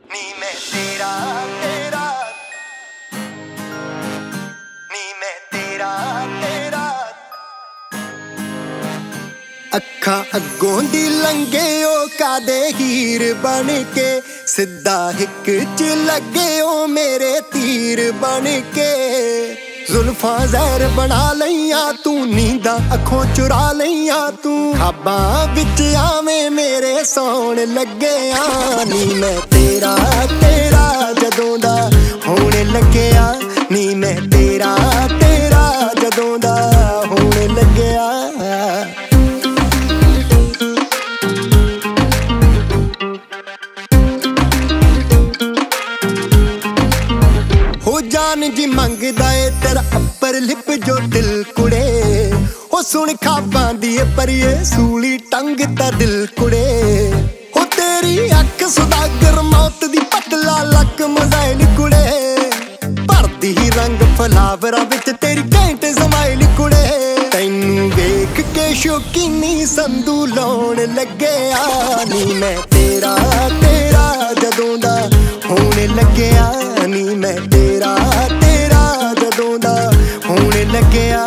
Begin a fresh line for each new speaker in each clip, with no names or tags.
नी मैं तेरा तेरा, नी मैं तेरा तेरा। अखा अगों दी लंघे ओ कादे हीर बन के, सिद्धा हिक च लगे ओ मेरे तीर बन के। जुल्फा जहर बना लईया तू, नींदा अखों चुरा लईया तू। खाबां विच आवें मेरे सौण लगे आ। नी मैं तेरा तेरा जदों दा होण लग्या, नी मैं तेरा तेरा जदों दा होण लग्या। जान जी मंगदा ए तेरा अपर लिप जो दिल कुड़े। ओ सुन खाबां दी परिए सूली टंग दा दिल कुड़े। ओ तेरी अख सुदागर मौत दी पतला लक मोजाइल कुड़े। भरदी ही रंग फलावरां विच तेरी घैंट समाइल कुड़े। तैनू वेख के शौकीनी संधू लाउण लगे आ। नी मैं तेरा तेरा जदों दा होण लग्या, नी मैं तेरा तेरा जदों दा होण लग्या।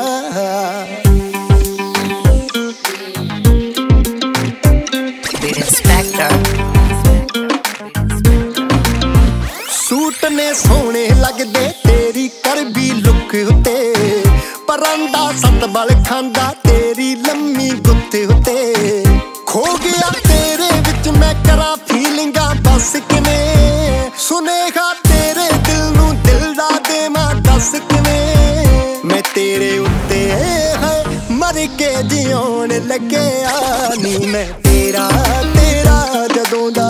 सूट ने सोहणे लगदे तेरी करबी लुक उत्ते। परंदा सत बल खांदा तेरी लम्मी गुत्त उत्ते। खो गया तेरे विच मैं करा फीलिंगां बस किवें। सुनेहा तेरे दिल नू दिल दा देवां दस किवें। मैं तेरे उत्ते है मर के जिउण लग्या। नी मैं तेरा तेरा जदों दा